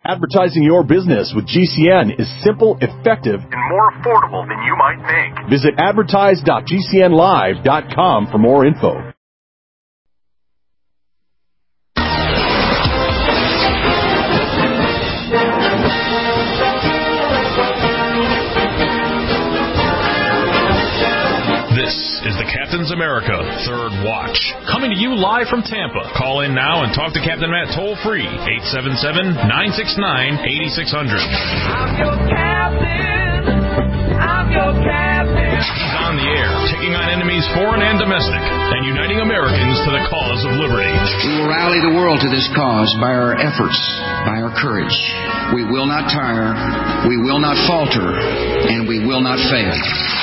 Advertising your business with GCN is simple, effective, and more affordable than you might think. Visit advertise.gcnlive.com for more info. This is the Captain's America Third Watch, coming to you live from Tampa. Call in now and talk to Captain Matt toll-free, 877-969-8600. I'm your captain. I'm your captain. He's on the air, taking on enemies foreign and domestic, and uniting Americans to the cause of liberty. We will rally the world to this cause by our efforts, by our courage. We will not tire, we will not falter, and we will not fail.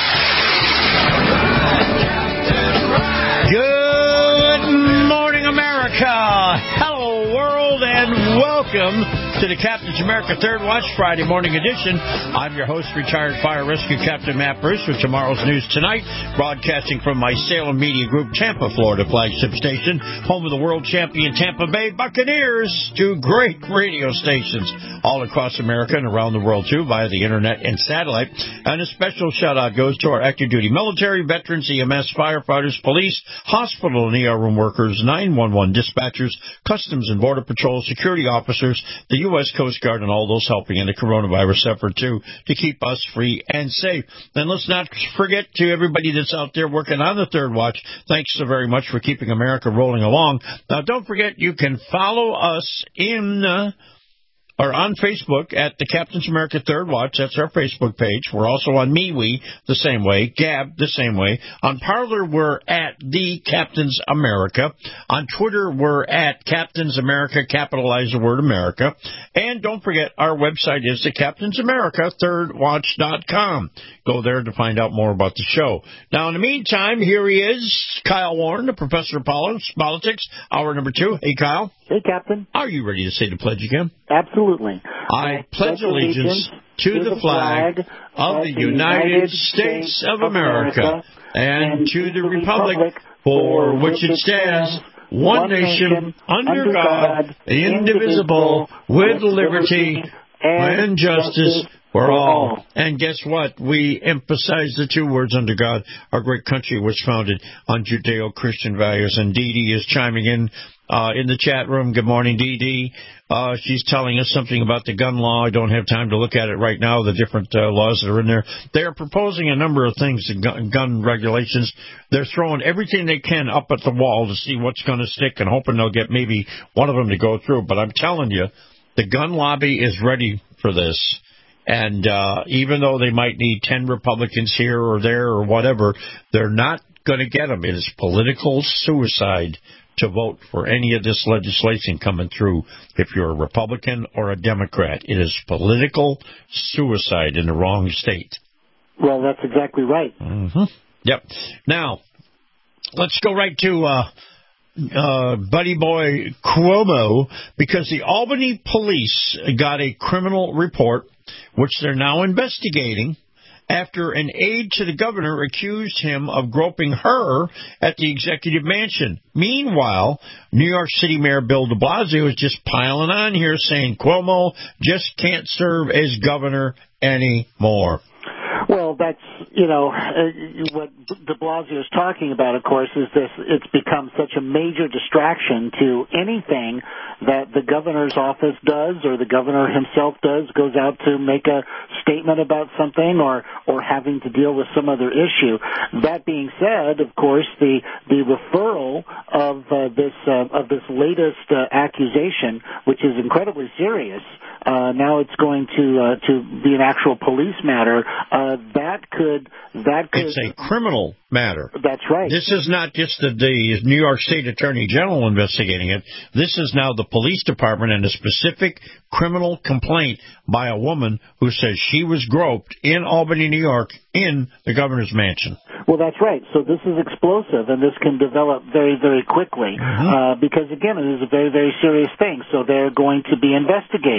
Good morning, America. Hello, world, and welcome to the Captain's America Third Watch Friday morning edition. I'm your host, retired fire rescue Captain Matt Bruce, with tomorrow's news tonight, broadcasting from my Salem Media Group, Tampa, Florida flagship station, home of the world champion Tampa Bay Buccaneers, two great radio stations all across America and around the world, too, via the internet and satellite. And a special shout-out goes to our active duty military, veterans, EMS, firefighters, police, hospital and ER room workers, 911 dispatchers, Customs and Border Patrol, security officers, the U.S. Coast Guard, and all those helping in the coronavirus effort, too, to keep us free and safe. And let's not forget to everybody that's out there working on the Third Watch, thanks so very much for keeping America rolling along. Now, don't forget, you can follow us on Facebook at the Captain's America Third Watch. That's our Facebook page. We're also on MeWe the same way, Gab the same way. On Parler, we're at the Captain's America. On Twitter, we're at Captain's America, capitalize the word America. And don't forget, our website is the Captain's America ThirdWatch.com. Go there to find out more about the show. Now, in the meantime, here he is, Kyle Warren, the professor of politics, hour number 2. Hey, Kyle. Hey, Captain. Are you ready to say the pledge again? Absolutely. I pledge allegiance to the flag of the United States of America and to the republic for which it stands, one nation, under God, indivisible, with liberty and justice for all. And guess what? We emphasize the two words, under God. Our great country was founded on Judeo-Christian values. And Dee Dee is chiming in the chat room. Good morning, Dee Dee. She's telling us something about the gun law. I don't have time to look at it right now, the different laws that are in there. They are proposing a number of things, gun regulations. They're throwing everything they can up at the wall to see what's going to stick and hoping they'll get maybe one of them to go through. But I'm telling you, the gun lobby is ready for this. And even though they might need 10 Republicans here or there or whatever, they're not going to get them. It is political suicide to vote for any of this legislation coming through if you're a Republican or a Democrat. It is political suicide in the wrong state. Well, that's exactly right. Mm-hmm. Yep. Now, let's go right to Buddy Boy Cuomo, because the Albany police got a criminal report, which they're now investigating, after an aide to the governor accused him of groping her at the executive mansion. Meanwhile, New York City Mayor Bill de Blasio is just piling on here, saying Cuomo just can't serve as governor anymore. Well, that's, what de Blasio is talking about, of course, is this. It's become such a major distraction to anything that the governor's office does or the governor himself does, goes out to make a statement about something or having to deal with some other issue. That being said, of course, the referral of this latest accusation, which is incredibly serious, now it's going to be an actual police matter. That could. It's a criminal matter. That's right. This is not just the New York State Attorney General investigating it. This is now the police department and a specific criminal complaint by a woman who says she was groped in Albany, New York, in the governor's mansion. Well, that's right. So this is explosive, and this can develop very, very quickly because, again, it is a very, very serious thing. So they're going to be investigating.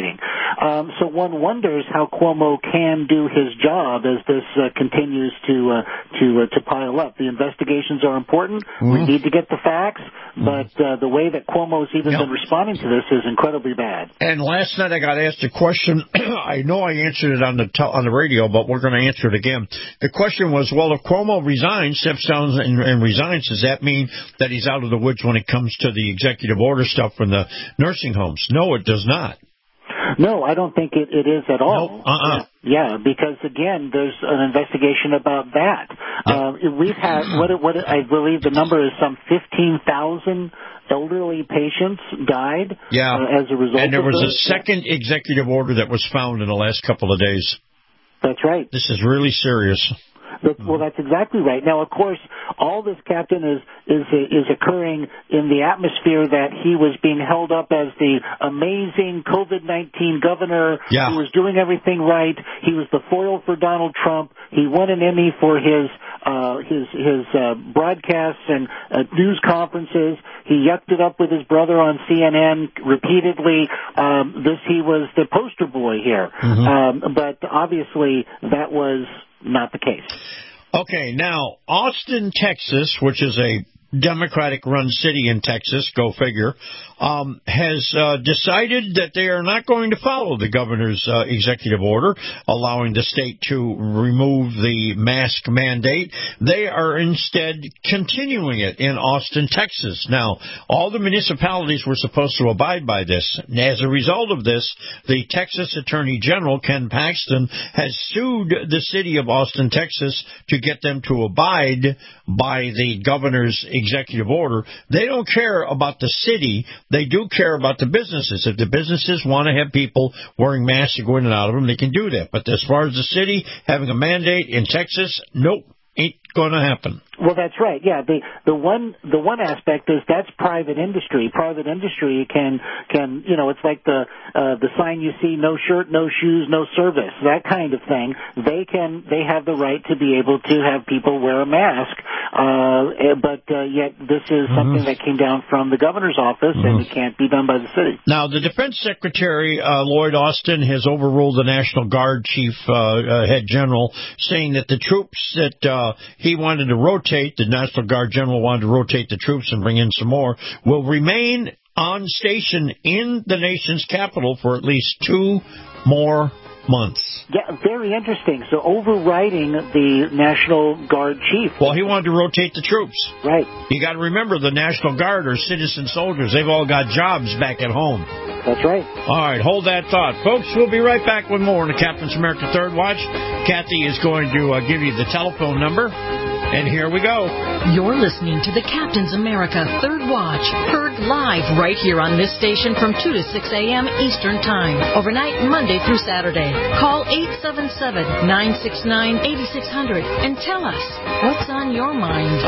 So one wonders how Cuomo can do his job as this continues to pile up. The investigations are important. We need to get the facts, but the way that Cuomo's even been responding to this is incredibly bad. And last night I got asked a question. I know I answered it on the radio, but we're going to answer it again. The question was, well, if Cuomo resigns, steps down and resigns, does that mean that he's out of the woods when it comes to the executive order stuff from the nursing homes? No, it does not. No, I don't think it is at all. Nope. Yeah, because again, there's an investigation about that. We've had what I believe the number is some 15,000 elderly patients died as a result. And there was a second executive order that was found in the last couple of days. That's right. This is really serious. Well, that's exactly right. Now, of course, all this, Captain, is occurring in the atmosphere that he was being held up as the amazing COVID-19 governor who was doing everything right. He was the foil for Donald Trump. He won an Emmy for his broadcasts and news conferences. He yucked it up with his brother on CNN repeatedly. He was the poster boy here. But obviously, that was not the case. Okay, now, Austin, Texas, which is a Democratic-run city in Texas, go figure, has decided that they are not going to follow the governor's executive order allowing the state to remove the mask mandate. They are instead continuing it in Austin, Texas. Now, all the municipalities were supposed to abide by this. As a result of this, the Texas Attorney General, Ken Paxton, has sued the city of Austin, Texas, to get them to abide by the governor's executive order. They don't care about the city. They do care about the businesses. If the businesses want to have people wearing masks and going in and out of them, they can do that. But as far as the city having a mandate in Texas, nope, ain't going to happen. Well, that's right. Yeah, the one aspect is that's private industry. Private industry can it's like the sign you see, no shirt, no shoes, no service, that kind of thing. They have the right to be able to have people wear a mask, but yet this is something that came down from the governor's office, and it can't be done by the city. Now, the Defense Secretary Lloyd Austin has overruled the National Guard chief head general, saying that the troops that he wanted to rotate, the National Guard General wanted to rotate the troops and bring in some more, will remain on station in the nation's capital for at least 2 more months. Yeah, very interesting. So overriding the National Guard chief. Well, he wanted to rotate the troops. Right. You got to remember, the National Guard are citizen soldiers. They've all got jobs back at home. That's right. All right, hold that thought. Folks, we'll be right back with more on the Captain's America Third Watch. Kathy is going to give you the telephone number. And here we go. You're listening to the Captain's America Third Watch, heard live right here on this station from 2 to 6 a.m. Eastern Time, overnight Monday through Saturday. Call 877-969-8600 and tell us what's on your mind.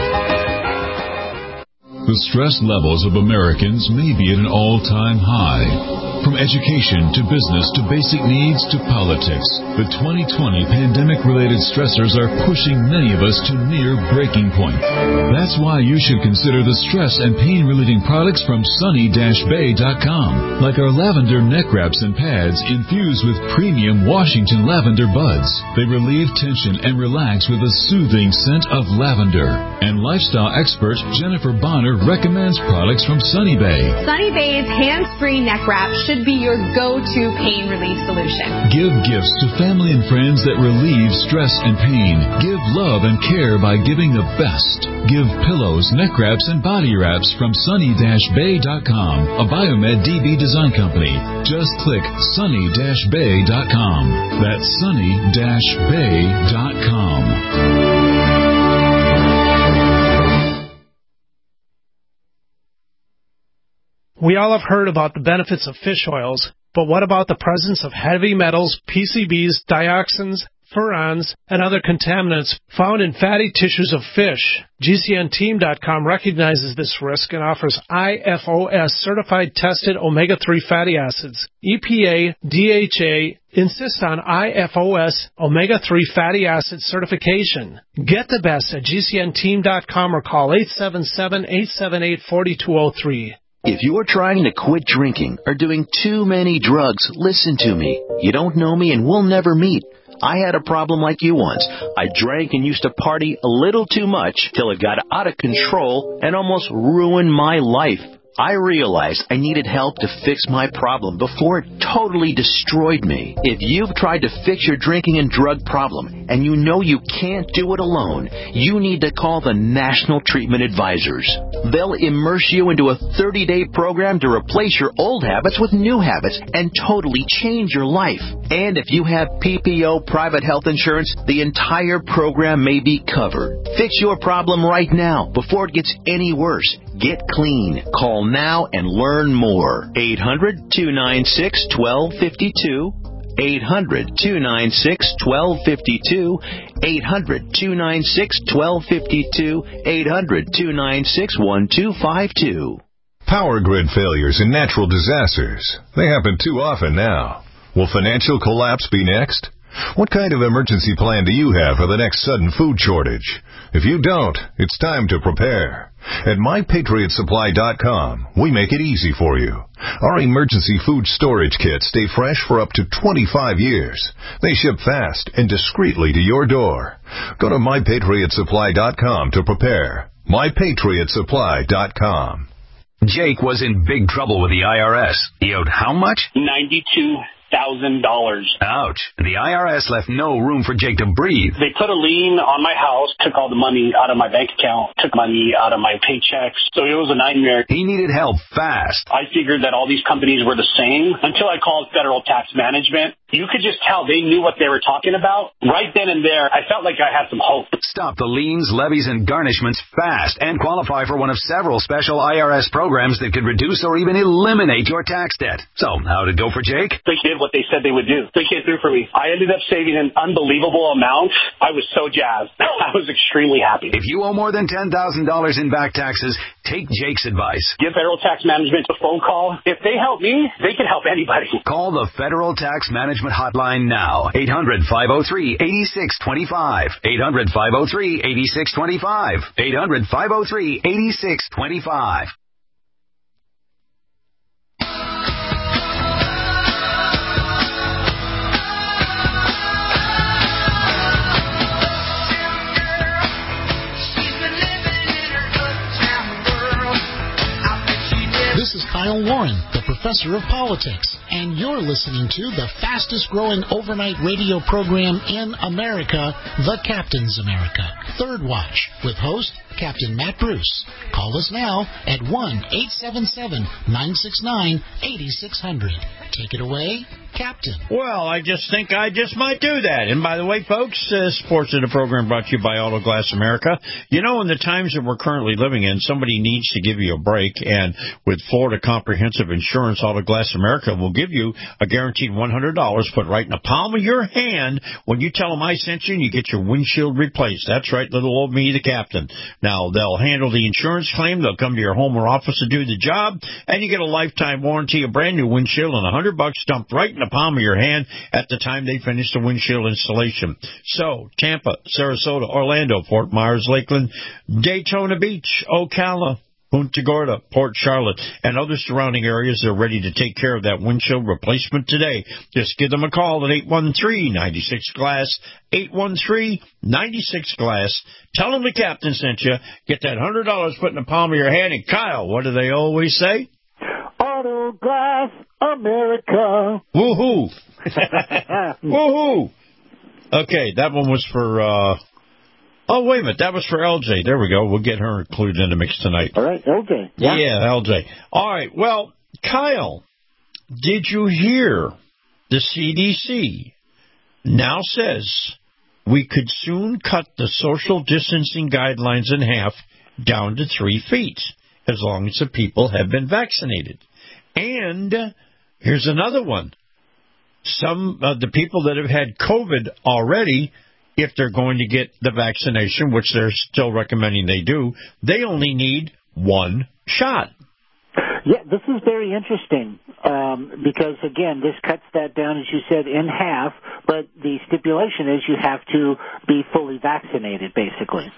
The stress levels of Americans may be at an all-time high. From education to business to basic needs to politics, the 2020 pandemic-related stressors are pushing many of us to near breaking point. That's why you should consider the stress and pain-relieving products from Sunny-Bay.com, like our lavender neck wraps and pads infused with premium Washington lavender buds. They relieve tension and relax with a soothing scent of lavender. And lifestyle expert Jennifer Bonner recommends products from Sunny Bay. Sunny Bay's hands-free neck wrap should be your go-to pain relief solution. Give gifts to family and friends that relieve stress and pain. Give love and care by giving the best. Give pillows, neck wraps, and body wraps from Sunny-Bay.com, a Biomed DB design company. Just click Sunny-Bay.com. That's Sunny-Bay.com. We all have heard about the benefits of fish oils, but what about the presence of heavy metals, PCBs, dioxins, furans, and other contaminants found in fatty tissues of fish? GCNteam.com recognizes this risk and offers IFOS certified tested omega-3 fatty acids. EPA, DHA insist on IFOS omega-3 fatty acid certification. Get the best at GCNteam.com or call 877-878-4203. If you're trying to quit drinking or doing too many drugs, listen to me. You don't know me and we'll never meet. I had a problem like you once. I drank and used to party a little too much till it got out of control and almost ruined my life. I realized I needed help to fix my problem before it totally destroyed me. If you've tried to fix your drinking and drug problem and you know you can't do it alone, you need to call the National Treatment Advisors. They'll immerse you into a 30-day program to replace your old habits with new habits and totally change your life. And if you have PPO private health insurance, the entire program may be covered. Fix your problem right now before it gets any worse. Get clean. Call now and learn more. 800-296-1252. 800-296-1252. 800-296-1252. 800-296-1252. Power grid failures and natural disasters. They happen too often now. Will financial collapse be next? What kind of emergency plan do you have for the next sudden food shortage? If you don't, it's time to prepare. At MyPatriotSupply.com, we make it easy for you. Our emergency food storage kits stay fresh for up to 25 years. They ship fast and discreetly to your door. Go to MyPatriotSupply.com to prepare. MyPatriotSupply.com. Jake was in big trouble with the IRS. He owed how much? $92,000. Ouch. The IRS left no room for Jake to breathe. They put a lien on my house, took all the money out of my bank account, took money out of my paychecks. So it was a nightmare. He needed help fast. I figured that all these companies were the same until I called Federal Tax Management. You could just tell they knew what they were talking about. Right then and there, I felt like I had some hope. Stop the liens, levies, and garnishments fast and qualify for one of several special IRS programs that could reduce or even eliminate your tax debt. So, how'd it go for Jake? They did what they said they would do. They came through for me. I ended up saving an unbelievable amount. I was so jazzed. I was extremely happy. If you owe more than $10,000 in back taxes, take Jake's advice. Give Federal Tax Management a phone call. If they help me, they can help anybody. Call the Federal Tax Management hotline now. 800-503-8625. 800-503-8625. 800-503-8625. This is Kyle Warren, the professor of politics, and you're listening to the fastest growing overnight radio program in America, The Captain's America, Third Watch, with host Captain Matt Bruce. Call us now at 1-877-969-8600. Take it away, Captain. Well, I just think I just might do that. And by the way, folks, Sports of the program brought to you by Auto Glass America. You know, in the times that we're currently living in, somebody needs to give you a break. And with Florida Comprehensive Insurance, Auto Glass America will give you a guaranteed $100 put right in the palm of your hand when you tell them I sent you and you get your windshield replaced. That's right, little old me, the captain. Now, they'll handle the insurance claim. They'll come to your home or office to do the job. And you get a lifetime warranty, a brand new windshield, and $100 dumped right in the palm of your hand at the time they finish the windshield installation. So, Tampa, Sarasota, Orlando, Fort Myers, Lakeland, Daytona Beach, Ocala, Punta Gorda, Port Charlotte, and other surrounding areas are ready to take care of that windshield replacement today. Just give them a call at 813-96-GLASS, 813-96-GLASS. Tell them the captain sent you. Get that $100 put in the palm of your hand. And Kyle, what do they always say? Auto Glass America. Woohoo! Woohoo! Okay, that one was for, oh, wait a minute, that was for LJ. There we go. We'll get her included in the mix tonight. All right, LJ. Yeah, LJ. All right, well, Kyle, did you hear the CDC now says we could soon cut the social distancing guidelines in half down to 3 feet as long as the people have been vaccinated. And here's another one. Some of the people that have had COVID already, if they're going to get the vaccination, which they're still recommending they do, they only need 1 shot. Yeah, this is very interesting because, again, this cuts that down, as you said, in half, but the stipulation is you have to be fully vaccinated, basically.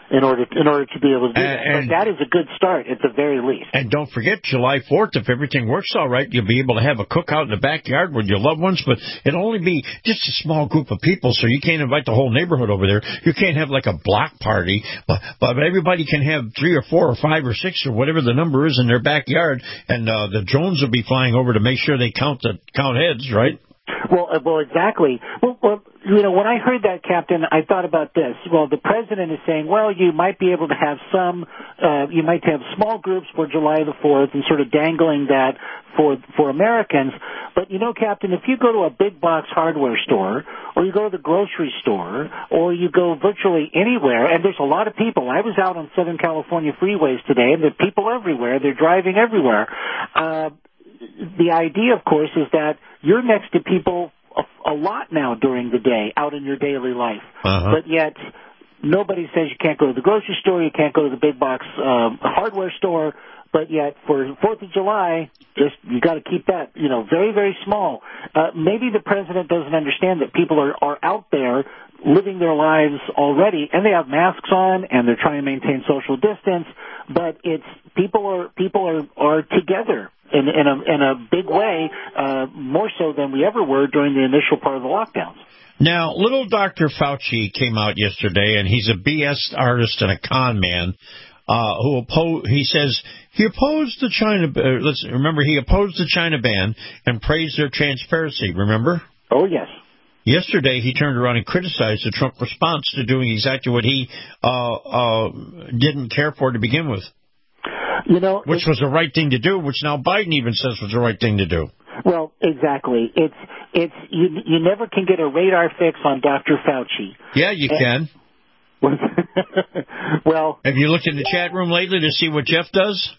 in order to be able to do that. But that is a good start at the very least. And don't forget, July 4th, if everything works all right, you'll be able to have a cookout in the backyard with your loved ones, but it'll only be just a small group of people, so you can't invite the whole neighborhood over there. You can't have like a block party, but everybody can have 3 or 4 or 5 or 6 or whatever the number is in their backyard, and the drones will be flying over to make sure they count heads, right? Well, exactly. Well, you know, when I heard that, Captain, I thought about this. Well, the president is saying, well, you might be able to have you might have small groups for July the 4th and sort of dangling that for Americans. But, you know, Captain, if you go to a big box hardware store or you go to the grocery store or you go virtually anywhere, and there's a lot of people. I was out on Southern California freeways today, and there are people everywhere. They're driving everywhere. The idea, of course, is that you're next to people a lot now during the day, out in your daily life. But yet, nobody says you can't go to the grocery store, you can't go to the big box hardware store, but yet for 4th of July, you got to keep that, you know, very, very small. Maybe the president doesn't understand that people are out there living their lives already, and they have masks on, and they're trying to maintain social distance, but it's people are together in a big way, more so than we ever were during the initial part of the lockdowns. Now, little Dr. Fauci came out yesterday, and he's a BS artist and a con man. He says he opposed the China. He opposed the China ban and praised their transparency. Remember? Oh yes. Yesterday, he turned around and criticized the Trump response to doing exactly what he didn't care for to begin with. You know, which was the right thing to do, which now Biden even says was the right thing to do. Well, exactly. It's you never can get a radar fix on Dr. Fauci. Yeah, you can. Well, have you looked in the chat room lately to see what Jeff does?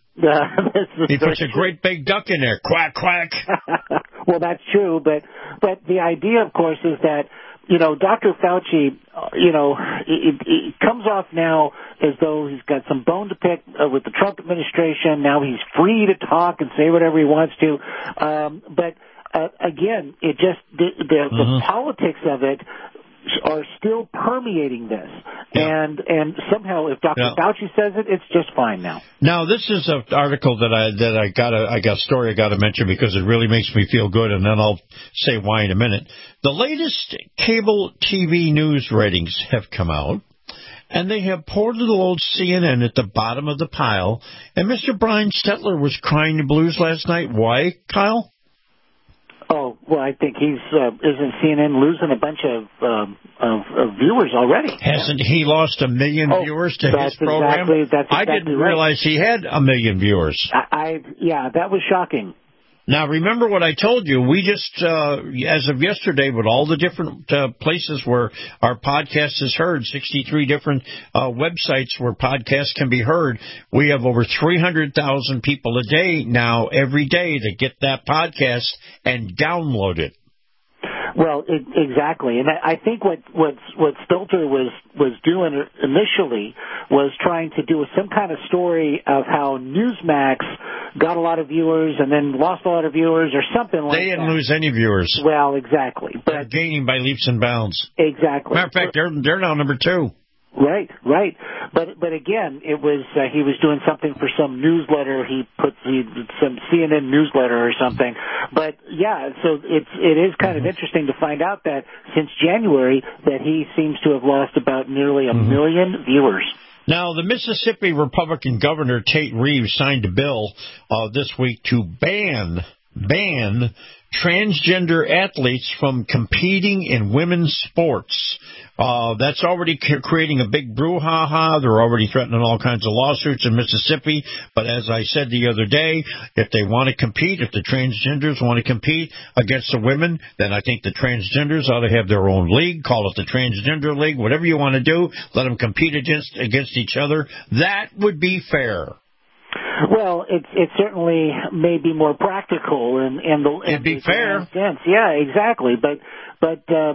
He puts a great big duck in there. Quack, quack. Well, that's true, but the idea, of course, is that, you know, Dr. Fauci, you know, it comes off now as though he's got some bone to pick with the Trump administration. Now he's free to talk and say whatever he wants to. But again, it just the politics of it are still permeating this. Yeah. And somehow if Dr. Fauci says it, it's just fine now. Now, this is an article that I got a story I got to mention because it really makes me feel good, and then I'll say why in a minute. The latest cable TV news ratings have come out, and they have poor little old CNN at the bottom of the pile, and Mr. Brian Stetler was crying the blues last night. Why, Kyle? Oh, well, I think isn't CNN losing a bunch of viewers already? Hasn't he lost 1 million viewers to his program? That's exactly I didn't realize he had 1 million viewers. Yeah, that was shocking. Now, remember what I told you. We just, as of yesterday, with all the different places where our podcast is heard, 63 different websites where podcasts can be heard, we have over 300,000 people a day now, every day, that get that podcast and download it. Well, exactly, and I think what Stelter was doing initially was trying to do some kind of story of how Newsmax got a lot of viewers and then lost a lot of viewers or something like that. They didn't lose any viewers. Well, exactly, but they're gaining by leaps and bounds. Exactly. Matter of fact, they're now number 2. Right. But again, it was he was doing something for some newsletter. He put some CNN newsletter or something. But yeah, so it is kind of interesting to find out that since January that he seems to have lost about nearly 1 million viewers. Now, the Mississippi Republican Governor Tate Reeves signed a bill this week to ban transgender athletes from competing in women's sports. That's already creating a big brouhaha. They're already threatening all kinds of lawsuits in Mississippi. But as I said the other day, if they want to compete, if the transgenders want to compete against the women, then I think the transgenders ought to have their own league. Call it the Transgender League. Whatever you want to do, let them compete against each other. That would be fair. Well, it certainly may be more practical it'd be fair. Sense. Yeah, exactly. But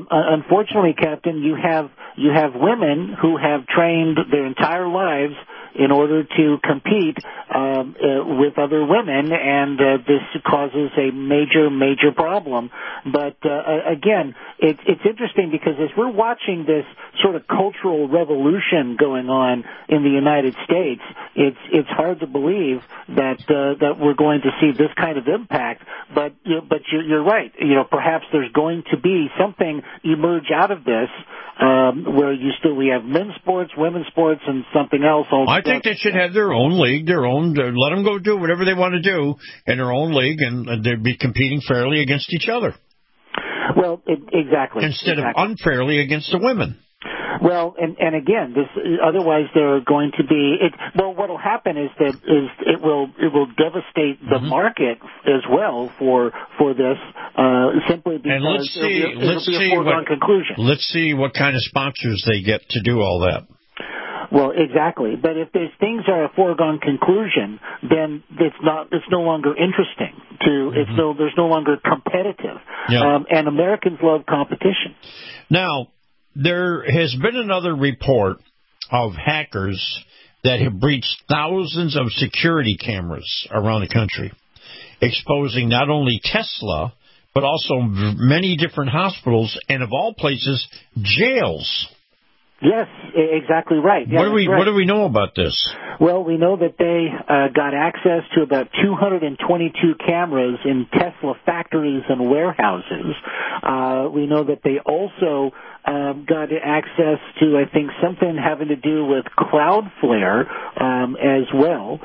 unfortunately, Captain, you have women who have trained their entire lives in order to compete with other women, and this causes a major problem. But again, it's interesting because as we're watching this sort of cultural revolution going on in the United States, it's hard to believe that we're going to see this kind of impact. But you're right. Perhaps there's going to be something emerge out of this where we have men's sports, women's sports, and something else. I think they should have their own league, let them go do whatever they want to do in their own league, and they'd be competing fairly against each other. Well, exactly. Instead of unfairly against the women. Well, and again, otherwise there are going to be what will happen is that it will devastate the market as well for this simply because it'll be a foregone conclusion. Let's see what kind of sponsors they get to do all that. Well, exactly. But if these things are a foregone conclusion, then it's no longer interesting there's no longer competitive. Yeah. And Americans love competition. Now, there has been another report of hackers that have breached thousands of security cameras around the country, exposing not only Tesla, but also many different hospitals and, of all places, jails. Yes, exactly right. Yeah, what do we know about this? Well, we know that they got access to about 222 cameras in Tesla factories and warehouses. We know that they also got access to, I think, something having to do with Cloudflare as well.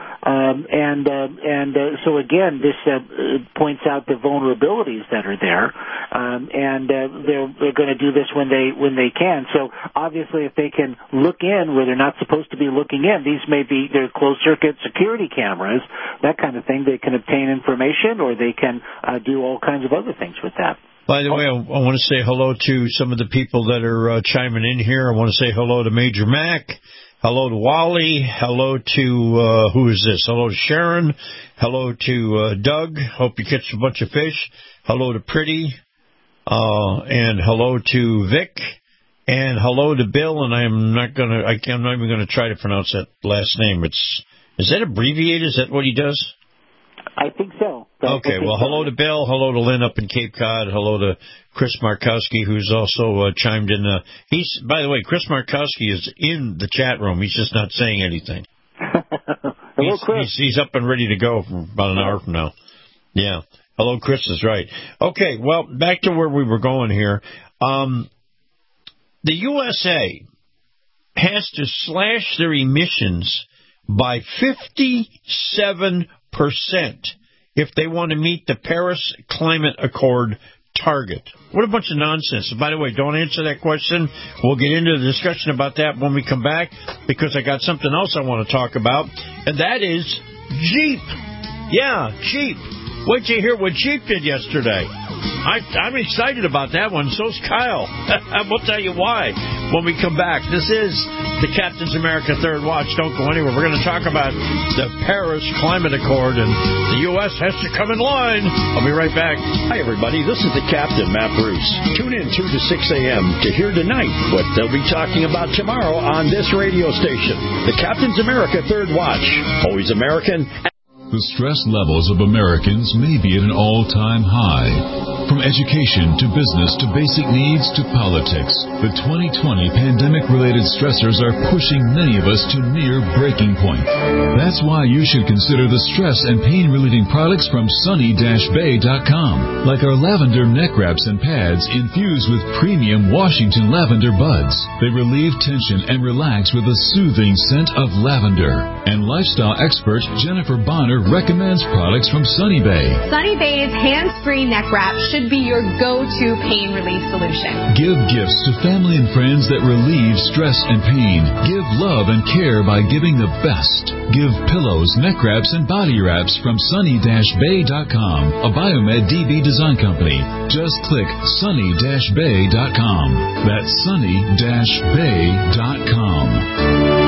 So again, this points out the vulnerabilities that are there, and they're going to do this when they can. So obviously, if they can look in where they're not supposed to be looking in, these may be their closed-circuit security cameras, that kind of thing. They can obtain information, or they can do all kinds of other things with that. By the way, I want to say hello to some of the people that are chiming in here. I want to say hello to Major Mac. Hello to Wally. Hello to, who is this? Hello to Sharon. Hello to Doug. Hope you catch a bunch of fish. Hello to Pretty. And hello to Vic. And hello to Bill. And I'm not even going to try to pronounce that last name. Is that abbreviated? Is that what he does? I think so. Okay, well, hello to Bill, hello to Lynn up in Cape Cod, hello to Chris Markowski, who's also chimed in. By the way, Chris Markowski is in the chat room. He's just not saying anything. Hello, Chris. He's up and ready to go for about an hour from now. Yeah. Hello, Chris is right. Okay, well, back to where we were going here. The USA has to slash their emissions by 57% if they want to meet the Paris Climate Accord target. What a bunch of nonsense. By the way, don't answer that question. We'll get into the discussion about that when we come back, because I got something else I want to talk about, and that is Jeep. Yeah, Jeep. Wait till you hear what Jeep did yesterday. I'm excited about that one. So's Kyle. We'll tell you why when we come back. This is the Captain's America Third Watch. Don't go anywhere. We're going to talk about the Paris Climate Accord, and the U.S. has to come in line. I'll be right back. Hi, everybody. This is the Captain, Matt Bruce. Tune in 2 to 6 a.m. to hear tonight what they'll be talking about tomorrow on this radio station. The Captain's America Third Watch. Always American. The stress levels of Americans may be at an all-time high. From education to business to basic needs to politics, the 2020 pandemic-related stressors are pushing many of us to near breaking point. That's why you should consider the stress and pain-relieving products from sunny-bay.com, like our lavender neck wraps and pads infused with premium Washington lavender buds. They relieve tension and relax with a soothing scent of lavender. And lifestyle expert Jennifer Bonner recommends products from Sunny Bay. Sunny Bay's hands-free neck wrap should be your go-to pain relief solution. Give gifts to family and friends that relieve stress and pain. Give love and care by giving the best. Give pillows, neck wraps, and body wraps from sunny-bay.com, a Biomed DB design company. Just click sunny-bay.com. That's sunny-bay.com.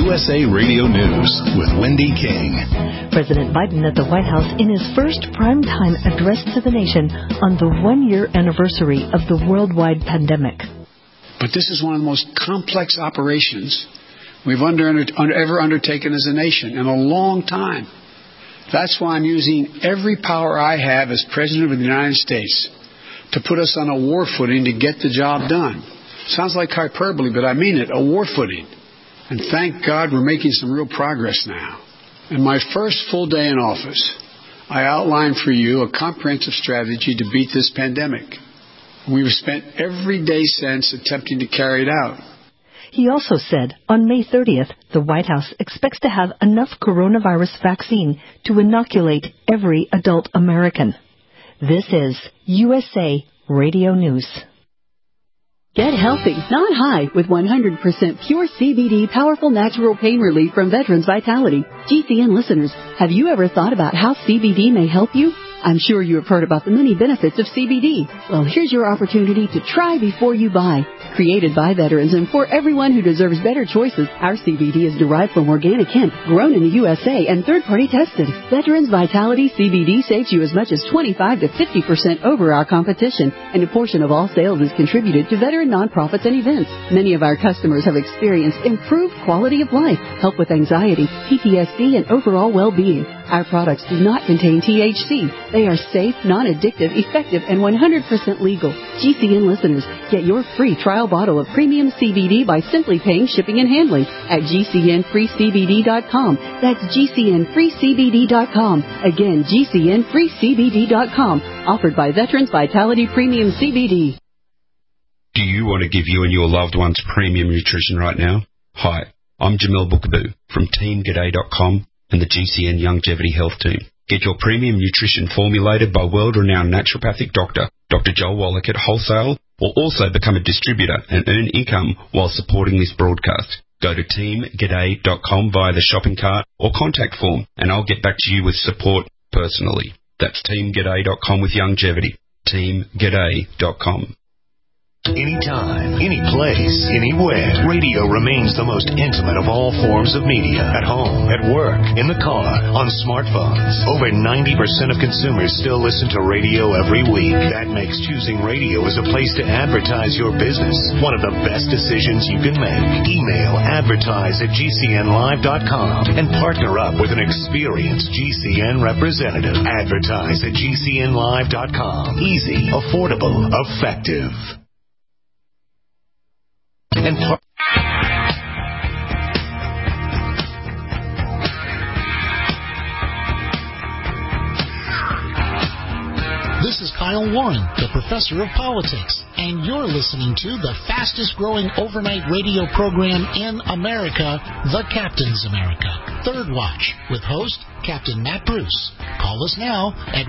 USA Radio News with Wendy King. President Biden at the White House in his first primetime address to the nation on the one-year anniversary of the worldwide pandemic. But this is one of the most complex operations we've ever undertaken as a nation in a long time. That's why I'm using every power I have as President of the United States to put us on a war footing to get the job done. Sounds like hyperbole, but I mean it, a war footing. And thank God we're making some real progress now. In my first full day in office, I outlined for you a comprehensive strategy to beat this pandemic. We've spent every day since attempting to carry it out. He also said on May 30th, the White House expects to have enough coronavirus vaccine to inoculate every adult American. This is USA Radio News. Get healthy, not high, with 100% pure CBD powerful natural pain relief from Veterans Vitality. GCN listeners, have you ever thought about how CBD may help you? I'm sure you have heard about the many benefits of CBD. Well, here's your opportunity to try before you buy. Created by veterans and for everyone who deserves better choices, our CBD is derived from organic hemp, grown in the USA and third-party tested. Veterans Vitality CBD saves you as much as 25 to 50% over our competition, and a portion of all sales is contributed to veteran nonprofits and events. Many of our customers have experienced improved quality of life, help with anxiety, PTSD, and overall well-being. Our products do not contain THC. They are safe, non-addictive, effective, and 100% legal. GCN listeners, get your free trial bottle of premium CBD by simply paying shipping and handling at GCNFreeCBD.com. That's GCNFreeCBD.com. Again, GCNFreeCBD.com. Offered by Veterans Vitality Premium CBD. Do you want to give you and your loved ones premium nutrition right now? Hi, I'm Jamil Bookaboo from TeamGaday.com and the GCN Longevity Health Team. Get your premium nutrition formulated by world-renowned naturopathic doctor, Dr. Joel Wallach at Wholesale, or also become a distributor and earn income while supporting this broadcast. Go to TeamGaday.com via the shopping cart or contact form, and I'll get back to you with support personally. That's TeamGaday.com with longevity. TeamGaday.com. Anytime, any place, anywhere. Radio remains the most intimate of all forms of media. At home, at work, in the car, on smartphones. Over 90% of consumers still listen to radio every week. That makes choosing radio as a place to advertise your business one of the best decisions you can make. Email advertise@gcnlive.com and partner up with an experienced GCN representative. Advertise@gcnlive.com. Easy, affordable, effective. This is Kyle Warren, the professor of politics, and you're listening to the fastest growing overnight radio program in America, The Captain's America. Third Watch, with host Captain Matt Bruce. Call us now at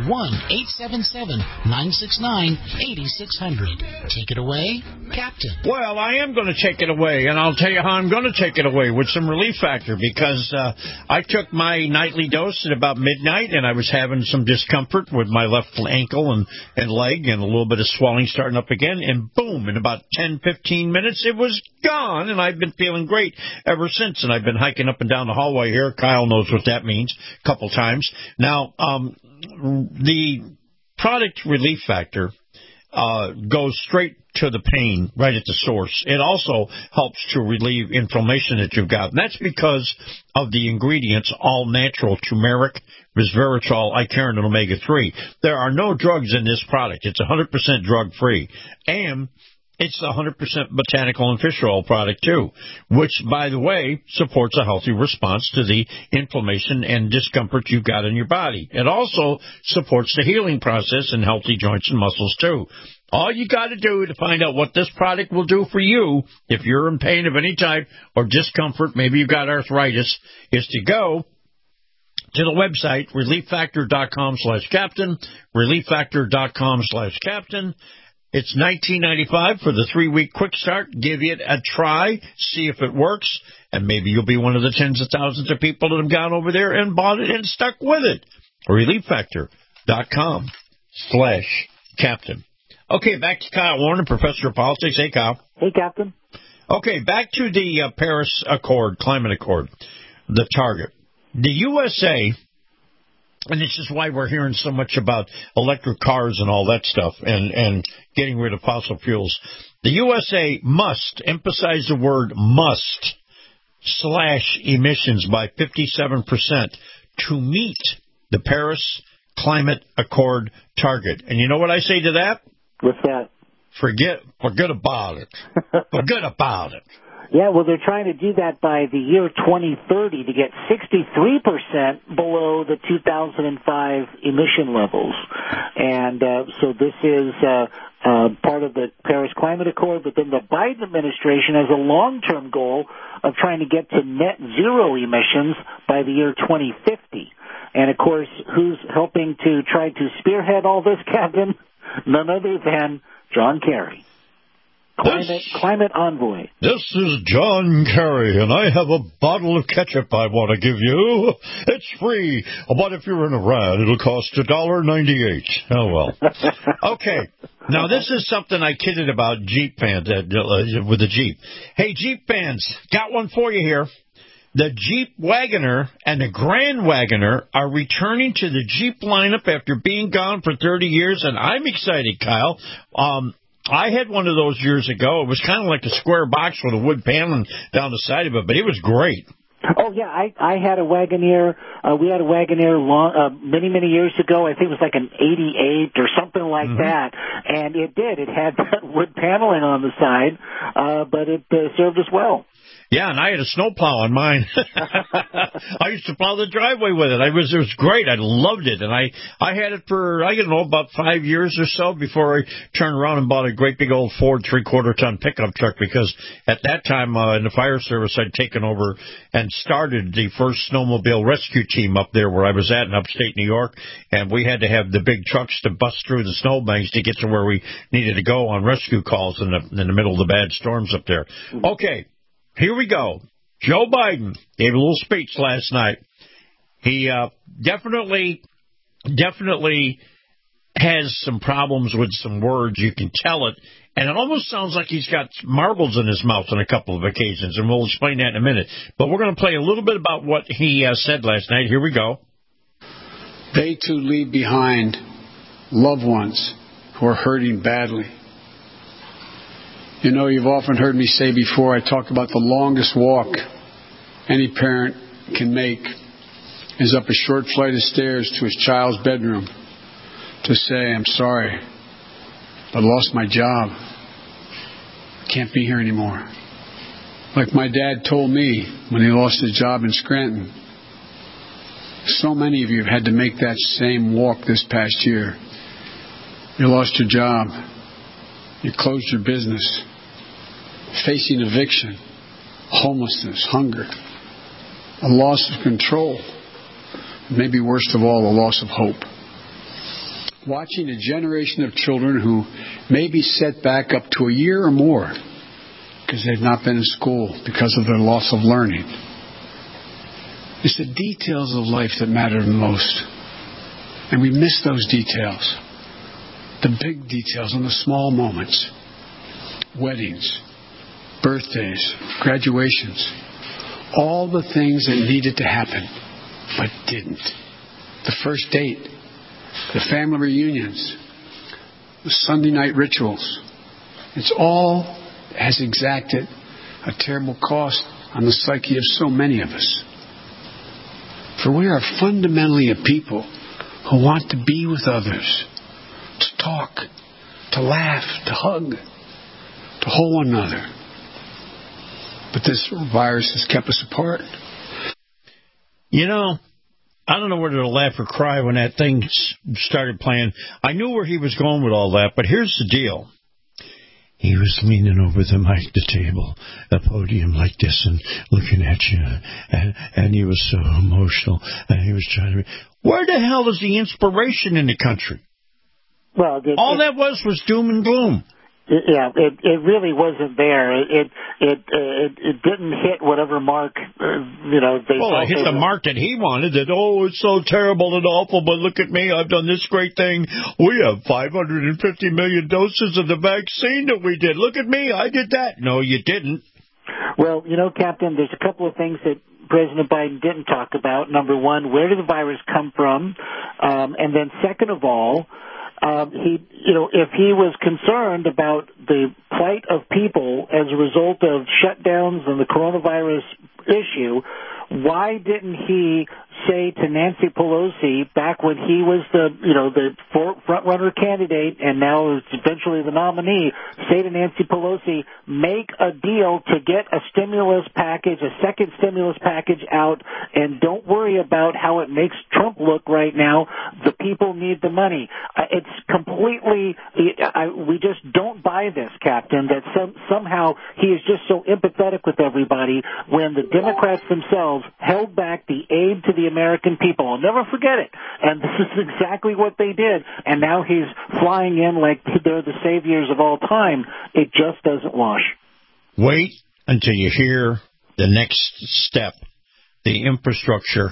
1-877-969-8600. Take it away, Captain. Well, I am going to take it away, and I'll tell you how I'm going to take it away, with some Relief Factor, because I took my nightly dose at about midnight, and I was having some discomfort with my left ankle and leg and a little bit of swelling starting up again, and boom, in about 10-15 minutes, it was gone, and I've been feeling great ever since, and I've been hiking up and down the hallway here. Kyle knows what that means. Couple times. Now, the product Relief Factor goes straight to the pain right at the source. It also helps to relieve inflammation that you've got. And that's because of the ingredients, all natural, turmeric, resveratrol, icariin, and omega-3. There are no drugs in this product. It's 100% drug-free. And it's a 100% botanical and fish oil product, too, which, by the way, supports a healthy response to the inflammation and discomfort you've got in your body. It also supports the healing process in healthy joints and muscles, too. All you got to do to find out what this product will do for you, if you're in pain of any type or discomfort, maybe you've got arthritis, is to go to the website, relieffactor.com/captain, relieffactor.com/captain. It's $19.95 for the 3-week quick start. Give it a try, see if it works, and maybe you'll be one of the tens of thousands of people that have gone over there and bought it and stuck with it. relieffactor.com/captain. Okay, back to Kyle Warner, professor of politics. Hey, Kyle. Hey, Captain. Okay, back to the Paris Accord, Climate Accord, the target. The USA, and this is why we're hearing so much about electric cars and all that stuff and getting rid of fossil fuels. The USA must, emphasize the word must, slash emissions by 57% to meet the Paris Climate Accord target. And you know what I say to that? What's that? Forget about it. Forget about it. Yeah, well, they're trying to do that by the year 2030 to get 63% below the 2005 emission levels. And so this is part of the Paris Climate Accord, but then the Biden administration has a long-term goal of trying to get to net zero emissions by the year 2050. And, of course, who's helping to try to spearhead all this, Captain? None other than John Kerry, climate envoy. This is John Kerry, and I have a bottle of ketchup I want to give you. It's free, but if you're in Iran, it'll cost $1.98. Oh, well. Okay, now this is something I kidded about Jeep fans with the Jeep. Hey, Jeep fans, got one for you here. The Jeep Wagoner and the Grand Wagoner are returning to the Jeep lineup after being gone for 30 years, and I'm excited, Kyle. I had one of those years ago. It was kind of like a square box with a wood paneling down the side of it, but it was great. Oh, yeah, I had a Wagoneer. We had a Wagoneer many years ago. I think it was like an 88 or something like that. And it did. It had that wood paneling on the side, but it served us well. Yeah, and I had a snowplow on mine. I used to plow the driveway with it. It was great. I loved it. And I had it for, I don't know, about 5 years or so before I turned around and bought a great big old Ford 3/4-ton pickup truck, because at that time in the fire service I'd taken over and started the first snowmobile rescue team up there where I was at in upstate New York, and we had to have the big trucks to bust through the snowbanks to get to where we needed to go on rescue calls in the middle of the bad storms up there. Okay. Here we go. Joe Biden gave a little speech last night. He definitely has some problems with some words. You can tell it. And it almost sounds like he's got marbles in his mouth on a couple of occasions, and we'll explain that in a minute. But we're going to play a little bit about what he said last night. Here we go. They, too, leave behind loved ones who are hurting badly. You know, you've often heard me say before, I talk about the longest walk any parent can make is up a short flight of stairs to his child's bedroom to say, I'm sorry, I lost my job. I can't be here anymore. Like my dad told me when he lost his job in Scranton. So many of you have had to make that same walk this past year. You lost your job. You closed your business. Facing eviction, homelessness, hunger, a loss of control, maybe worst of all, a loss of hope. Watching a generation of children who may be set back up to a year or more because they've not been in school because of their loss of learning. It's the details of life that matter the most. And we miss those details. The big details and the small moments. Weddings, birthdays, graduations, all the things that needed to happen, but didn't. The first date, the family reunions, the Sunday night rituals. It's all has exacted a terrible cost on the psyche of so many of us. For we are fundamentally a people who want to be with others, to talk, to laugh, to hug, to hold one another. But this virus has kept us apart. You know, I don't know whether to laugh or cry when that thing started playing. I knew where he was going with all that, but here's the deal. He was leaning over the table, the podium like this, and looking at you, and he was so emotional, and he was trying to... Where the hell is the inspiration in the country? Well, all that was doom and gloom. Yeah, it really wasn't there. It didn't hit whatever mark they. Well, it hit the mark that he wanted. That it's so terrible and awful, but look at me, I've done this great thing. We have 550 million doses of the vaccine that we did. Look at me, I did that. No, you didn't. Well, Captain, there's a couple of things that President Biden didn't talk about. Number one, where did the virus come from? And then second of all, if he was concerned about the plight of people as a result of shutdowns and the coronavirus issue, why didn't he say to Nancy Pelosi back when he was the front-runner candidate and now is eventually the nominee, say to Nancy Pelosi, make a deal to get a stimulus package, a second stimulus package out, and don't worry about how it makes Trump look right now. The people need the money. It's completely, we just don't buy this, Captain, that somehow he is just so empathetic with everybody when the Democrats themselves held back the aid to the American people. I'll never forget it. And this is exactly what they did. And now he's flying in like they're the saviors of all time. It just doesn't wash. Wait until you hear the next step, the infrastructure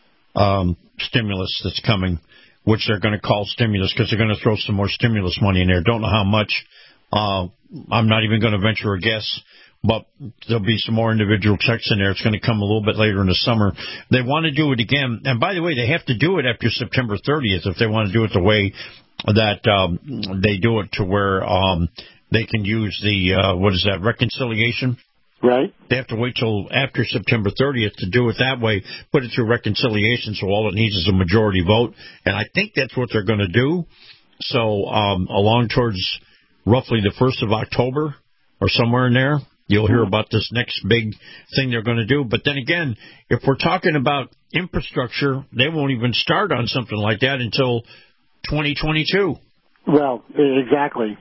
stimulus that's coming, which they're going to call stimulus because they're going to throw some more stimulus money in there. Don't know how much. I'm not even going to venture a guess. But there'll be some more individual checks in there. It's going to come a little bit later in the summer. They want to do it again. And by the way, they have to do it after September 30th if they want to do it the way that they do it, to where they can use the, reconciliation? Right. They have to wait till after September 30th to do it that way, put it through reconciliation, so all it needs is a majority vote. And I think that's what they're going to do. So along towards roughly the 1st of October or somewhere in there, you'll hear about this next big thing they're going to do. But then again, if we're talking about infrastructure, they won't even start on something like that until 2022. Well, exactly.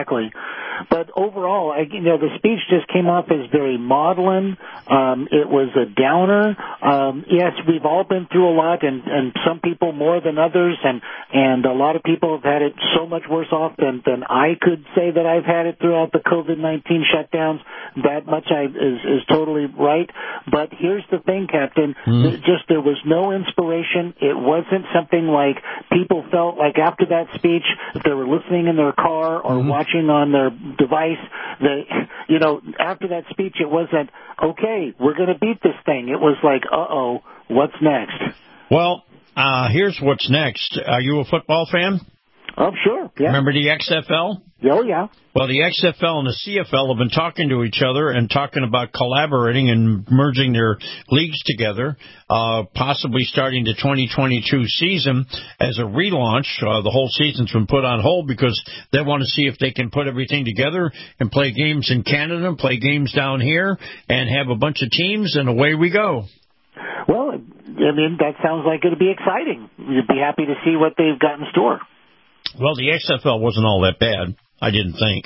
But overall, the speech just came off as very maudlin. It was a downer. Yes, we've all been through a lot, and some people more than others, and a lot of people have had it so much worse off than I could say that I've had it throughout the COVID-19 shutdowns. That much is totally right. But here's the thing, Captain. There was no inspiration. It wasn't something like people felt like after that speech, if they were listening in their car or watching on their device, after that speech, it wasn't, okay, we're going to beat this thing. It was like, uh-oh, what's next? Well, here's what's next. Are you a football fan? Oh, sure. Yeah. Remember the XFL? Oh, yeah. Well, the XFL and the CFL have been talking to each other and talking about collaborating and merging their leagues together, possibly starting the 2022 season as a relaunch. The whole season's been put on hold because they want to see if they can put everything together and play games in Canada, play games down here, and have a bunch of teams, and away we go. Well, that sounds like it'll be exciting. You'd be happy to see what they've got in store. Well, the XFL wasn't all that bad, I didn't think.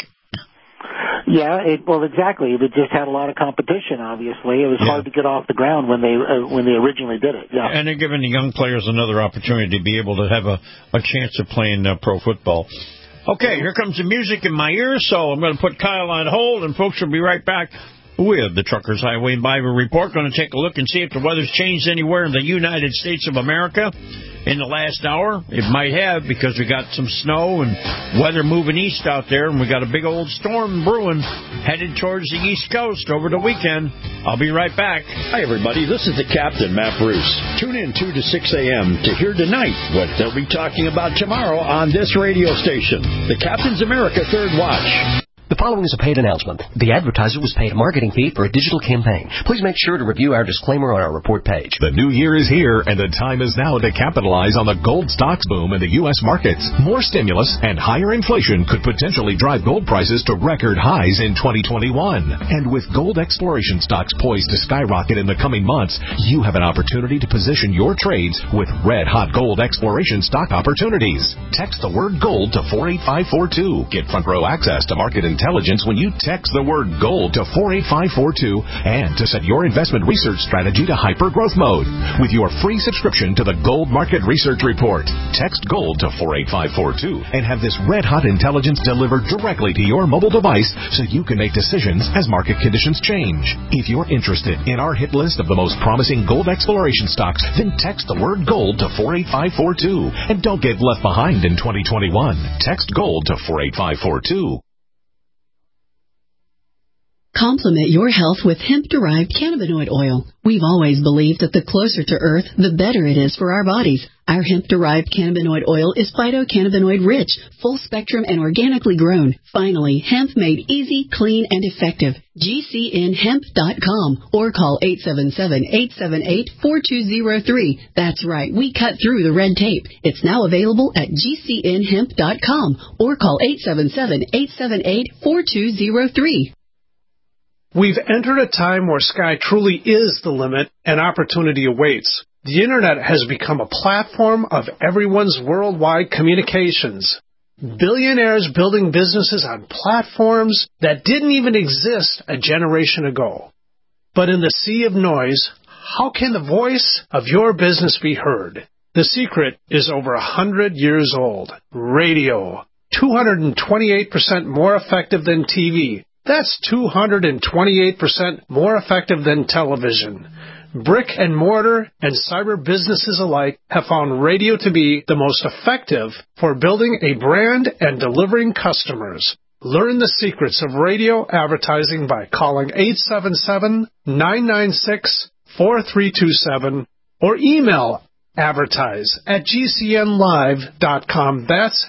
Yeah, exactly. It just had a lot of competition, obviously. It was hard to get off the ground when they originally did it. Yeah. And they're giving the young players another opportunity to be able to have a chance of playing pro football. Okay, here comes the music in my ears, so I'm going to put Kyle on hold, and folks will be right back with the Truckers Highway Bible Report. Going to take a look and see if the weather's changed anywhere in the United States of America in the last hour. It might have, because we got some snow and weather moving east out there, and we got a big old storm brewing headed towards the East Coast over the weekend. I'll be right back. Hi, everybody. This is the Captain, Matt Bruce. Tune in 2 to 6 a.m. to hear tonight what they'll be talking about tomorrow on this radio station, the Captain's America Third Watch. The following is a paid announcement. The advertiser was paid a marketing fee for a digital campaign. Please make sure to review our disclaimer on our report page. The new year is here, and the time is now to capitalize on the gold stocks boom in the U.S. markets. More stimulus and higher inflation could potentially drive gold prices to record highs in 2021. And with gold exploration stocks poised to skyrocket in the coming months, you have an opportunity to position your trades with red-hot gold exploration stock opportunities. Text the word gold to 48542. Get front row access to market intelligence when you text the word gold to 48542, and to set your investment research strategy to hyper growth mode with your free subscription to the Gold Market Research Report. Text gold to 48542 and have this red hot intelligence delivered directly to your mobile device so you can make decisions as market conditions change. If you're interested in our hit list of the most promising gold exploration stocks, then text the word gold to 48542 and don't get left behind in 2021. Text gold to 48542. Complement your health with hemp-derived cannabinoid oil. We've always believed that the closer to Earth, the better it is for our bodies. Our hemp-derived cannabinoid oil is phytocannabinoid-rich, full-spectrum, and organically grown. Finally, hemp made easy, clean, and effective. GCNhemp.com or call 877-878-4203. That's right, we cut through the red tape. It's now available at GCNhemp.com or call 877-878-4203. We've entered a time where sky truly is the limit and opportunity awaits. The Internet has become a platform of everyone's worldwide communications. Billionaires building businesses on platforms that didn't even exist a generation ago. But in the sea of noise, how can the voice of your business be heard? The secret is over 100 years old. Radio. 228% more effective than TV. That's 228% more effective than television. Brick and mortar and cyber businesses alike have found radio to be the most effective for building a brand and delivering customers. Learn the secrets of radio advertising by calling 877-996-4327 or email advertise@gcnlive.com. That's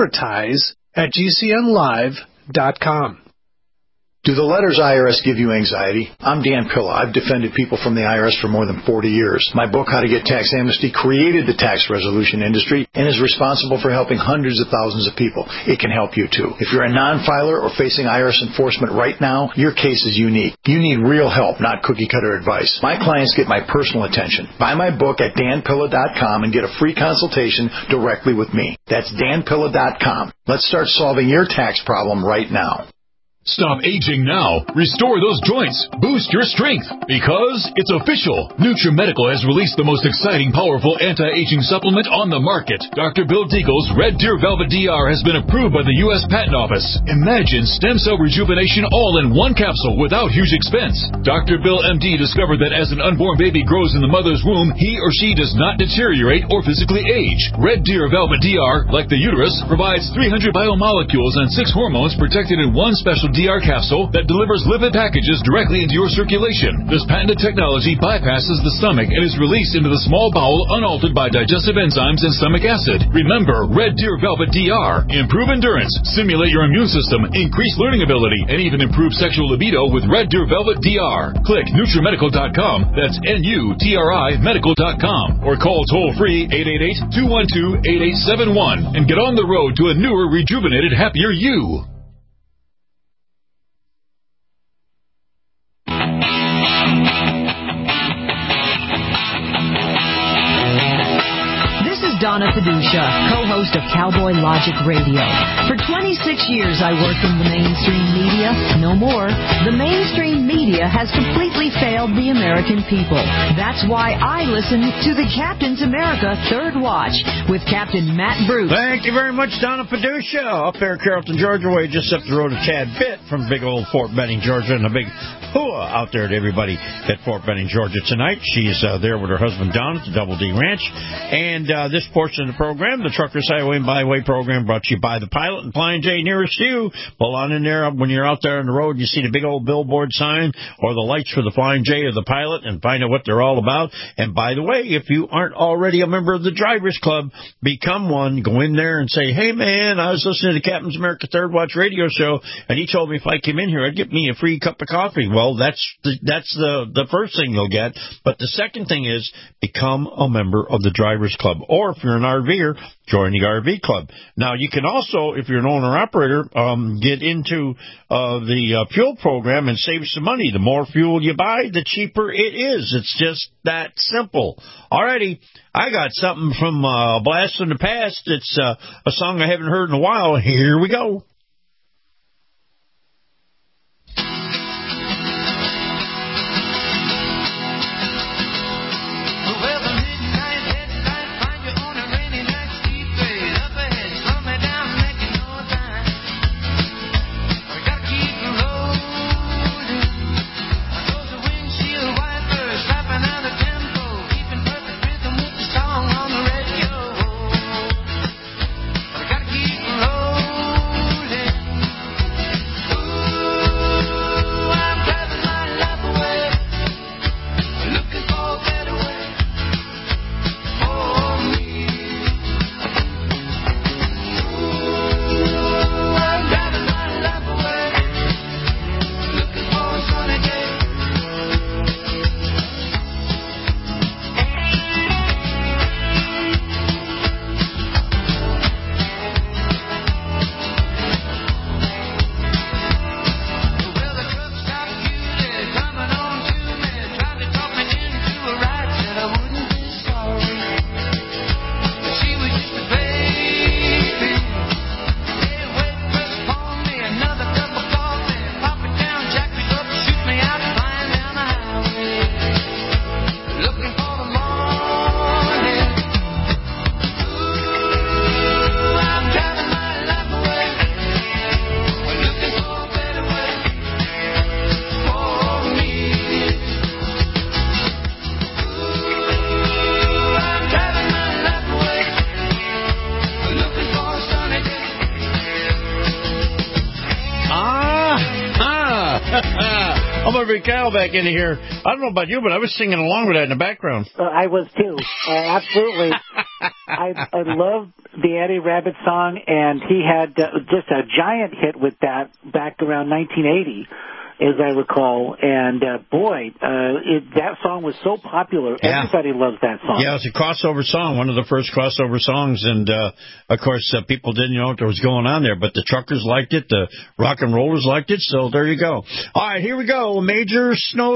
advertise@gcnlive.com. Do the letters IRS give you anxiety? I'm Dan Pilla. I've defended people from the IRS for more than 40 years. My book, How to Get Tax Amnesty, created the tax resolution industry and is responsible for helping hundreds of thousands of people. It can help you, too. If you're a non-filer or facing IRS enforcement right now, your case is unique. You need real help, not cookie-cutter advice. My clients get my personal attention. Buy my book at danpilla.com and get a free consultation directly with me. That's danpilla.com. Let's start solving your tax problem right now. Stop aging now. Restore those joints. Boost your strength. Because it's official. NutriMedical has released the most exciting, powerful anti-aging supplement on the market. Dr. Bill Deagle's Red Deer Velvet DR has been approved by the U.S. Patent Office. Imagine stem cell rejuvenation all in one capsule without huge expense. Dr. Bill MD discovered that as an unborn baby grows in the mother's womb, he or she does not deteriorate or physically age. Red Deer Velvet DR, like the uterus, provides 300 biomolecules and 6 hormones protected in one special DR capsule that delivers lipid packages directly into your circulation. This patented technology bypasses the stomach and is released into the small bowel unaltered by digestive enzymes and stomach acid. Remember, Red Deer Velvet DR. Improve endurance, stimulate your immune system, increase learning ability, and even improve sexual libido with Red Deer Velvet DR. Click NutriMedical.com, that's NUTRI Medical.com, or call toll-free 888-212-8871 and get on the road to a newer, rejuvenated, happier you. Donna Fiducia, co-host of Cowboy Logic Radio. For 26 years, I worked in the mainstream media. No more. The mainstream media has completely failed the American people. That's why I listen to the Captain's America Third Watch with Captain Matt Bruce. Thank you very much, Donna Fiducia. Up there, Carrollton, Georgia, way just up the road of Chad Pitt from big old Fort Benning, Georgia, and a big hooah out there to everybody at Fort Benning, Georgia tonight. She's there with her husband, Don, at the Double D Ranch. And this portion of the program, the Truckers Highway and Byway program, brought to you by the Pilot and Flying J nearest you. Pull on in there when you're out there on the road and you see the big old billboard sign or the lights for the Flying J or the Pilot and find out what they're all about. And by the way, if you aren't already a member of the Drivers Club, become one. Go in there and say, hey, man, I was listening to the Captain's America Third Watch radio show, and he told me if I came in here, I'd get me a free cup of coffee. Well, that's the first thing you'll get. But the second thing is become a member of the Drivers Club. Or if you're an RVer, join the RV Club. Now, you can also, if you're an owner-operator, get into the fuel program and save some money. The more fuel you buy, the cheaper it is. It's just that simple. Alrighty, I got something from a blast from the past. It's a song I haven't heard in a while. Here we go. Keep rolling. Reverend Kyle back into here. I don't know about you, but I was singing along with that in the background. I was too. Absolutely. I loved the Eddie Rabbitt song, and he had just a giant hit with that back around 1980. As I recall, and that song was so popular. Yeah. Everybody loves that song. Yeah, it was a crossover song, one of the first crossover songs, and of course, people didn't know what was going on there, but the truckers liked it, the rock and rollers liked it, so there you go. All right, here we go. Major storm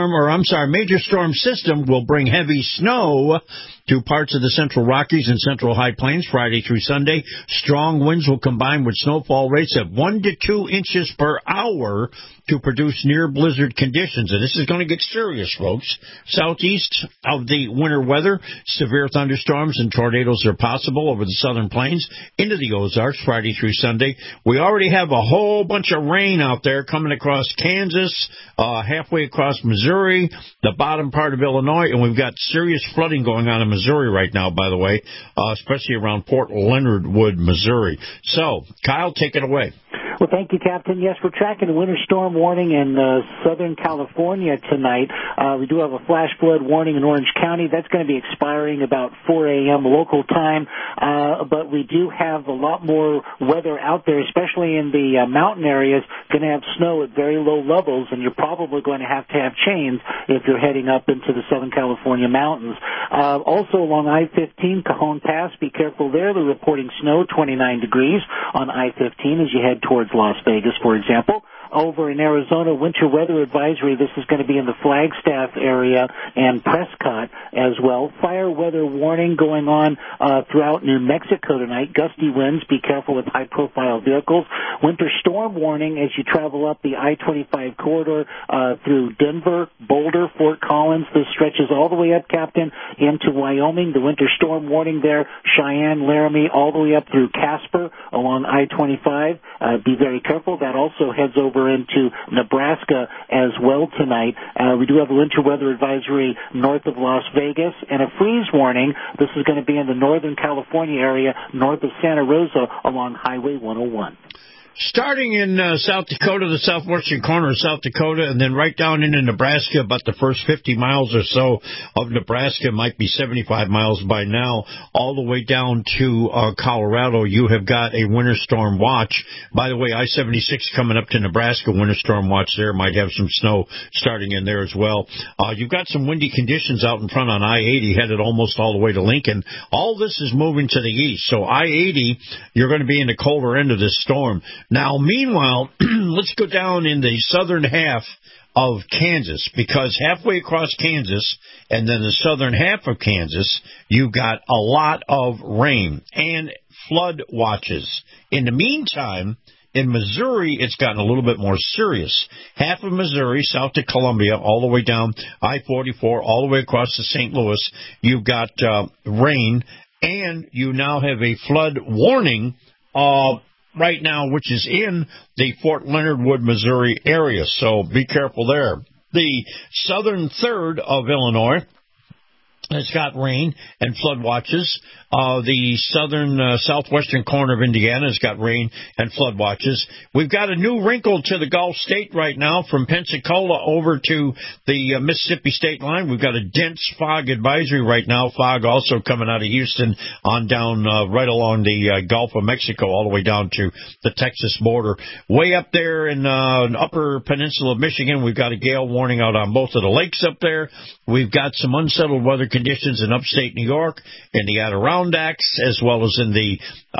system will bring heavy snow to parts of the Central Rockies and Central High Plains Friday through Sunday. Strong winds will combine with snowfall rates of 1 to 2 inches per hour to produce near blizzard conditions. And this is going to get serious, folks. Southeast of the winter weather, severe thunderstorms and tornadoes are possible over the southern plains into the Ozarks Friday through Sunday. We already have a whole bunch of rain out there coming across Kansas, halfway across Missouri, the bottom part of Illinois, and we've got serious flooding going on in Missouri right now, by the way, especially around Fort Leonard Wood, Missouri. So, Kyle, take it away. Well, thank you, Captain. Yes, we're tracking a winter storm warning in Southern California tonight. We do have a flash flood warning in Orange County. That's going to be expiring about 4 a.m. local time. But we do have a lot more weather out there, especially in the mountain areas, going to have snow at very low levels, and you're probably going to have chains if you're heading up into the Southern California mountains. Also along I-15, Cajon Pass, be careful there. They're reporting snow, 29 degrees on I-15 as you head towards Las Vegas, for example. Over in Arizona, winter weather advisory. This is going to be in the Flagstaff area and Prescott as well. Fire weather warning going on throughout New Mexico tonight. Gusty winds. Be careful with high-profile vehicles. Winter storm warning as you travel up the I-25 corridor through Denver, Boulder, Fort Collins. This stretches all the way up, Captain, into Wyoming. The winter storm warning there. Cheyenne, Laramie, all the way up through Casper along I-25. Be very careful. That also heads over into Nebraska as well tonight. We do have a winter weather advisory north of Las Vegas and a freeze warning. This is going to be in the Northern California area north of Santa Rosa along Highway 101. Starting in South Dakota, the southwestern corner of South Dakota, and then right down into Nebraska, about the first 50 miles or so of Nebraska, might be 75 miles by now, all the way down to Colorado, you have got a winter storm watch. By the way, I-76 coming up to Nebraska, winter storm watch there, might have some snow starting in there as well. You've got some windy conditions out in front on I-80, headed almost all the way to Lincoln. All this is moving to the east, so I-80, you're going to be in the colder end of this storm. Now, meanwhile, let's go down in the southern half of Kansas, because halfway across Kansas and then the southern half of Kansas, you've got a lot of rain and flood watches. In the meantime, in Missouri, it's gotten a little bit more serious. Half of Missouri, south to Columbia, all the way down I-44, all the way across to St. Louis, you've got rain, and you now have a flood warning right now, which is in the Fort Leonard Wood, Missouri area, so be careful there. The southern third of Illinois has got rain and flood watches. The southern, southwestern corner of Indiana has got rain and flood watches. We've got a new wrinkle to the Gulf State right now from Pensacola over to the Mississippi state line. We've got a dense fog advisory right now. Fog also coming out of Houston on down right along the Gulf of Mexico all the way down to the Texas border. Way up there in the upper peninsula of Michigan, we've got a gale warning out on both of the lakes up there. We've got some unsettled weather conditions in upstate New York, in the Adirondacks, as well as in the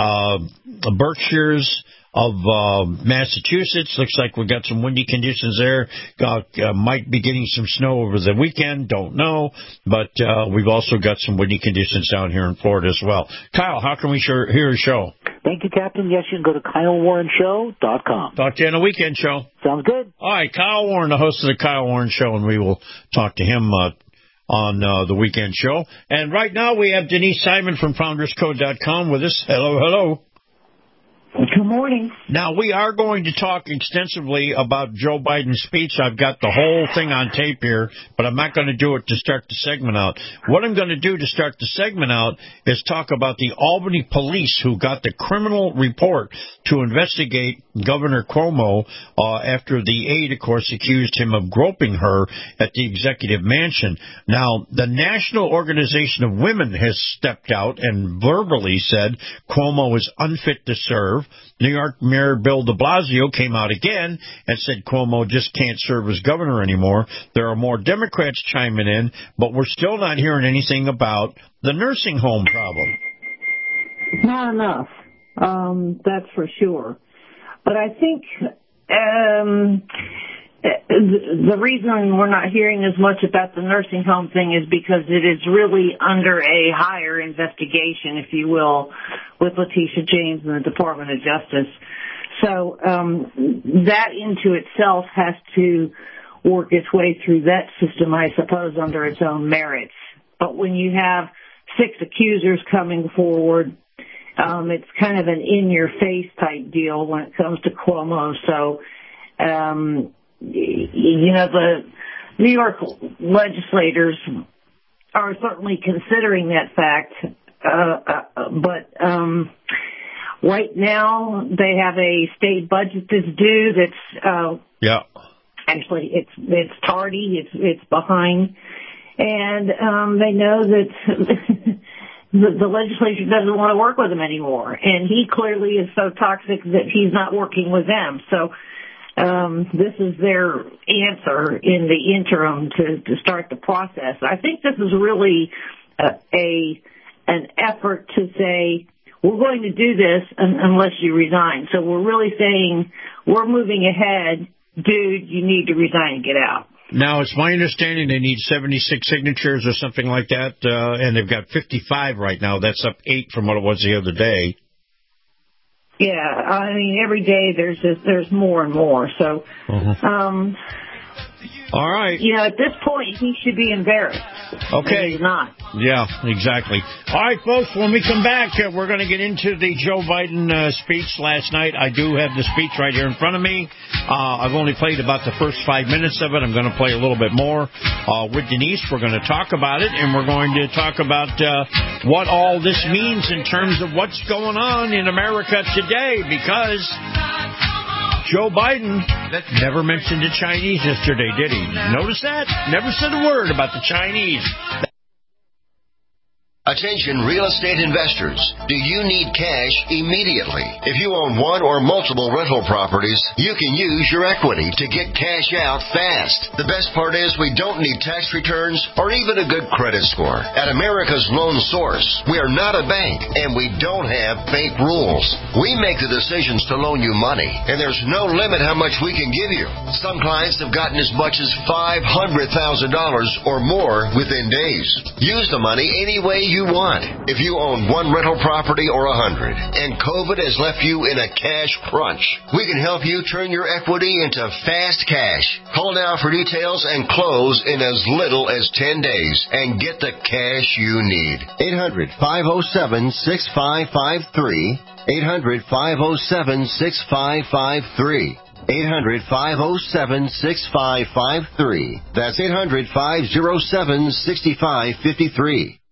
Berkshires of Massachusetts. Looks like we've got some windy conditions there. Might be getting some snow over the weekend, don't know. But we've also got some windy conditions down here in Florida as well. Kyle, how can we hear your show? Thank you, Captain. Yes, you can go to KyleWarrenShow.com. Talk to you on the weekend show. Sounds good. All right, Kyle Warren, the host of the Kyle Warren Show, and we will talk to him on the weekend show. And right now we have Denise Simon from FoundersCode.com with us. Hello, hello. Good morning. Now, we are going to talk extensively about Joe Biden's speech. I've got the whole thing on tape here, but I'm not going to do it to start the segment out. What I'm going to do to start the segment out is talk about the Albany police who got the criminal report to investigate Governor Cuomo after the aide, of course, accused him of groping her at the executive mansion. Now, the National Organization of Women has stepped out and verbally said Cuomo is unfit to serve. New York Mayor Bill de Blasio came out again and said Cuomo just can't serve as governor anymore. There are more Democrats chiming in, but we're still not hearing anything about the nursing home problem. Not enough, that's for sure. But I think the reason we're not hearing as much about the nursing home thing is because it is really under a higher investigation, if you will, with Letitia James and the Department of Justice. So that into itself has to work its way through that system, I suppose, under its own merits. But when you have 6 accusers coming forward, it's kind of an in-your-face type deal when it comes to Cuomo. So, you know, the New York legislators are certainly considering that fact, but right now they have a state budget that's due that's actually it's tardy, it's behind, and they know that the legislature doesn't want to work with him anymore, and he clearly is so toxic that he's not working with them. So this is their answer in the interim to start the process. I think this is really an effort to say, we're going to do this unless you resign. So we're really saying, we're moving ahead. Dude, you need to resign and get out. Now, it's my understanding they need 76 signatures or something like that, and they've got 55 right now. That's up 8 from what it was the other day. Yeah, I mean, every day there's more and more. So, all right. You know, at this point, he should be embarrassed. Okay. He's not. Yeah, exactly. All right, folks, when we come back, we're going to get into the Joe Biden speech last night. I do have the speech right here in front of me. I've only played about the first 5 minutes of it. I'm going to play a little bit more. With Denise, we're going to talk about it, and we're going to talk about what all this means in terms of what's going on in America today, because Joe Biden never mentioned the Chinese yesterday, did he? Notice that? Never said a word about the Chinese. Attention real estate investors. Do you need cash immediately? If you own one or multiple rental properties, you can use your equity to get cash out fast. The best part is we don't need tax returns or even a good credit score. At America's Loan Source, we are not a bank and we don't have bank rules. We make the decisions to loan you money, and there's no limit how much we can give you. Some clients have gotten as much as $500,000 or more within days. Use the money any way you want. If you own one rental property or 100 and COVID has left you in a cash crunch, we can help you turn your equity into fast cash. Call now for details and close in as little as 10 days and get the cash you need. 800-507-6553. 800-507-6553. 800-507-6553. That's 800-507-6553.